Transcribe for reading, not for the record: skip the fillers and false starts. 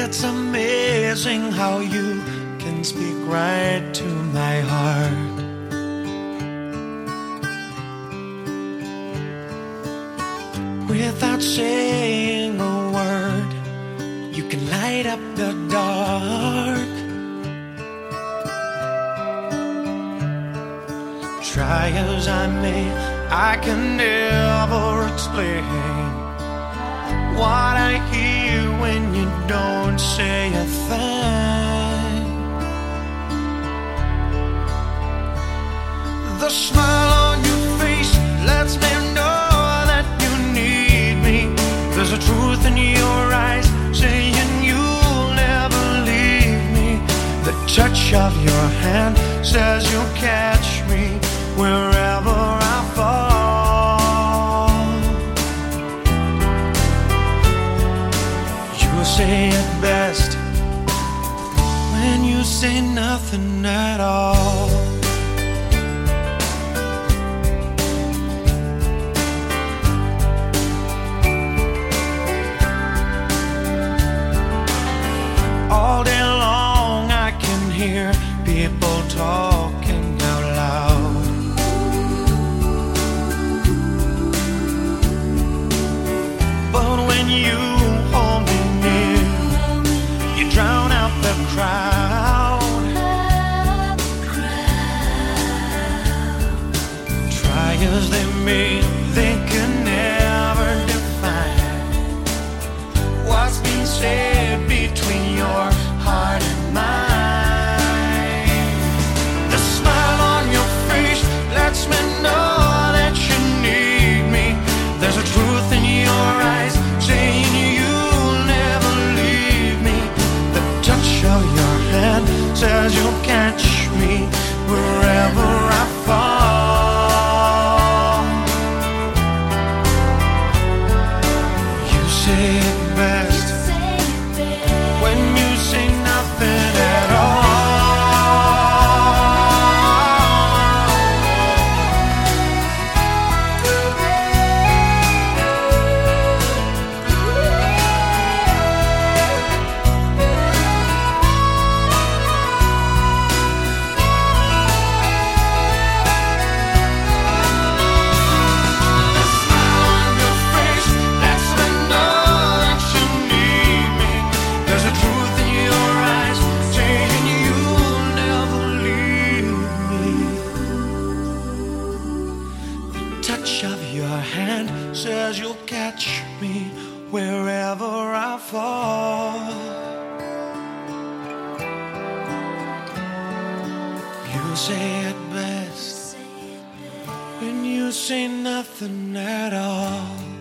It's amazing how you can speak right to my heart. Without saying a word, you can light up the dark. Try as I may, I can never explain what I hear when you don't say a thing. The smile on your face lets me know that you need me. There's a truth in your eyes saying you'll never leave me. The touch of your hand says you'll catch me wherever I fall. You say it best when you say nothing at all. All day long I can hear people talking out loud. But when you hold me near, you drown out the crowd. Try as they may, they can never define what's being said between your heart and mine. The smile on your face lets me know that you need me. There's a truth in your eyes saying you'll never leave me. The touch of your hand says you'll catch me wherever I fall. You say it best when you say nothing at all. Touch of your hand says you'll catch me wherever I fall. You say it best when you say nothing at all.